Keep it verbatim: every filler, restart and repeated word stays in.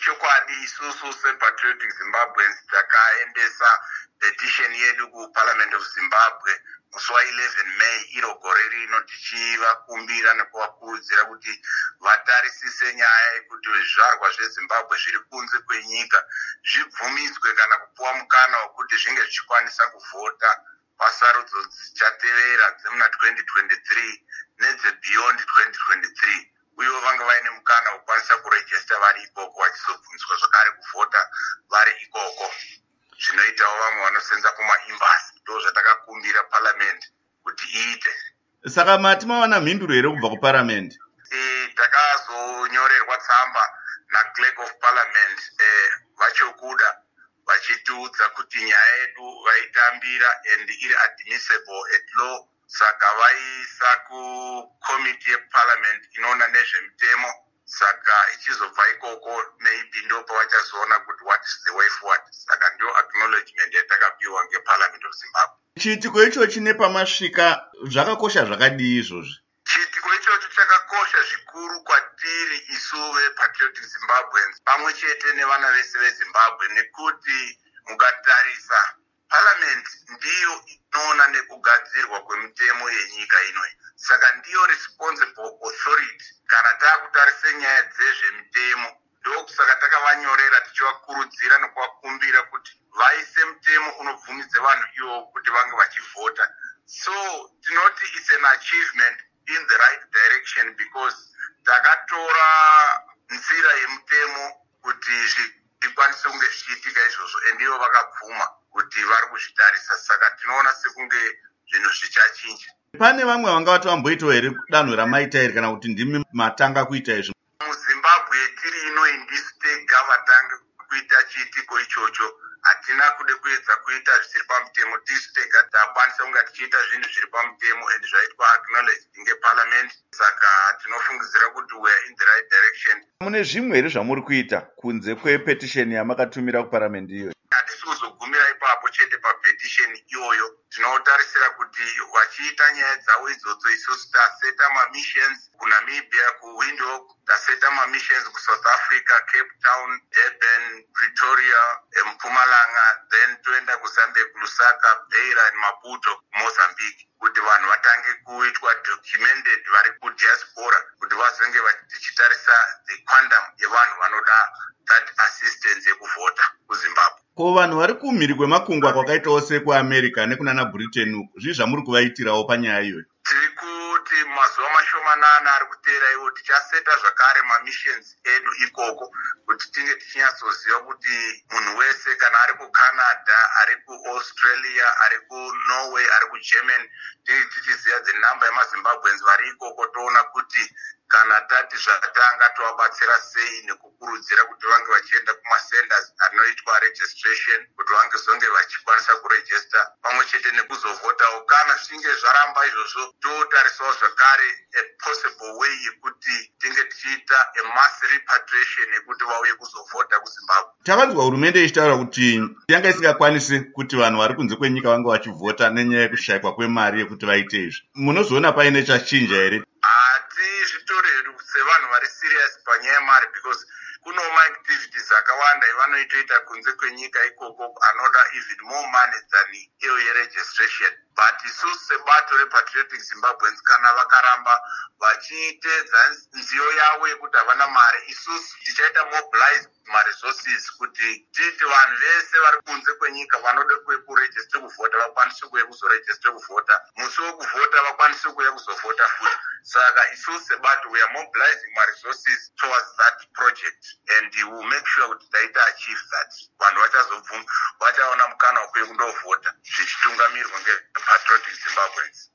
chokwadi isusu sepatriotic Zimbabweans takaendesa petition yedu kuparliament of Zimbabwe musi wa eleven May iro gore rino tichivakumbira nekuvakurudzira kuti vatarisise nyaya yekuti zvizvarwa zveZimbabwe zviri kunze kwenyika zvibvumidzwe kana kupuwa mukana wekuti zvinge zvichikwanisa kuvhota pasarudzo dzichatevera dzemuna twenty twenty-three nedze beyond twenty twenty-three, uye vanga vaine mukana wokwanisa kurejista vari ikoko vachizobvumiswa zvakare kuvhota vari ikoko. Zvinoitawo vamwe vanosenza kumaembasi. Ndo zvatakakumbira parliament kuti iite. Saka mati mawana mhinduro here kubva kuparliament? E, takazonyorerwa tsamba na-clerk of parliament eh, vachokuda vachitiudza kuti nyaya yedu vaitambira and iri admissible at law, saka vaisa kukomiti yeparliament inoona nezvemitemo, saka ichizobva ikoko maybe ndo pavachazoona kuti what is the way forward. Saka ndio acknowledgement yatakapiwa ngeparliament of Zimbabwe. Chiitiko icho chine pamasvika zvakakosha zvakadii izvozvi? Chiitiko ichocho chakakosha zvikuru kwatiri isu vepatriotic Zimbabweans pamwe chete nevana vese veZimbabwe, nekuti mukatarisa parliament ndiyo inoona nekugadzirwa kwemitemo yenyika inoyi, saka ndiyo responsible authority kana takutarisa nyaya dzezvemitemo. Ndokusaka takavanyorera tichivakurudzira nekuvakumbira kuti vaise mutemo unobvumidza vanhu ivo kuti vange vachivhota. So tinoti it's an achievement in the right direction because takatora nzira yemutemo kuti zvikwanise kunge zvichiitika izvozvo, endivo vakabvuma kuti vari kuzvitarisa, saka tinoona sekunge zvinhu zvichachinja. Pane vamwe vanga vati vamboitawo here danho ramaita iri kana kuti ndimi matanga kuita izvo? MuZimbabwe tiri ino indisi tega vatanga kuita chiitiko ichocho. Hatina kude kuedza kuita zvisiri pamutemo, tisi tega takwanisa kunge tichiita zvinhu zviri pamutemo and zvaitwa acknowledged ngeparliament, saka tinofungidzira kuti we are in the right direction. Mune zvimwe here zvamuri kuita kunze kwepetition yamakatumira kuparliament iyoyo? Hatisi kuzogumira ipapo chete papetition iyoyo, tinotarisira kuti vachiita nyaya dzavo idzodzo isusu taseta mamissions kuNamibia, kuWindhoek, taseta mamissions kuSouth Africa, Cape Town, Durban, Pretoria, Mpumalanga, then toenda kuZambia, kuLusaka, Beira and Maputo, Mozambique, kuti vanhu vatange kuitwa documented vari kudiaspora, kuti vazonge vachitarisa the quantum yevanhu vanoda that assistance yekuvhota kuZimbabwe. Ko vanhu vari kumhiri kwemakungwa kwakaitawo sekuAmerica nekunana Britain, zvii zvamuri kuvaitirawo panyaya iyoyo? Tiri kuti mazuva mashomanana ari kuteera iwo tichaseta zvakare mamissions edu ikoko kuti tinge tichinyatsoziva kuti munhu wese kana ari kuCanada, ari kuAustralia, ari kuNorway, ari kuGermany, tinge tichiziva the number yemaZimbabweans vari ikoko, toona kuti kana tati zvatanga tovabatsira sei nekukurudzira kuti vange vachienda kumasenders anoitwa registration kuti vange zonge vachikwanisa kurejista pamwe chete nekuzovhotawo. Kana zvichinge zvaramba izvozvo totarisawo zvakare a possible way yekuti tinge tichiita a mass repatriation yekuti vauye kuzovhota kuZimbabwe. Takanzwa hurumende ichitaura kuti yanga isingakwanisi kuti vanhu vari kunze kwenyika vange vachivhota nenyaya yekushayikwa kwemari yekuti vaite izvi. Munozoona paine chachinja here? Hati zvitori hedu sevanhu vari serious panyaya yemari because kuno maactivities akawanda evanoitoita kunze kwenyika ikoko anoda even more money than iyo yeregistration, but isusu sebato repatriotic Zimbabweans kana vakaramba vachiitedza nziyo yavo yekuti havana mari, isusu tichaita mobilize maresources kuti titi vanhu vese vari kunze kwenyika vanode kuye kuregistre kuvhota vakwanise kuye kuzoregistre kuvhota, musi wekuvhota vakwanise kuye kuzovhota futi. Saka isusu sebato we are mobilizing my resources towards that project and we will make sure kuti taita achieve that. Vanhu vachazobvuma vachaona mukana wekuye kundovhota zvichitungamirwa ngepatriotic Zimbabweans.